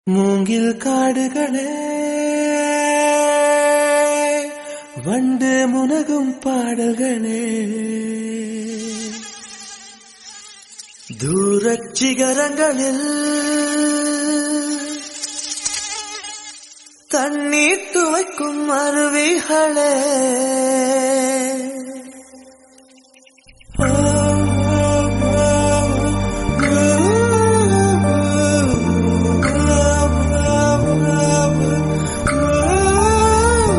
மூங்கில் காடுகளே வண்டு முனகும் பாடல்களே தூரச் சிகரங்களில் தண்ணீர் துவைக்கும் அருவிகளே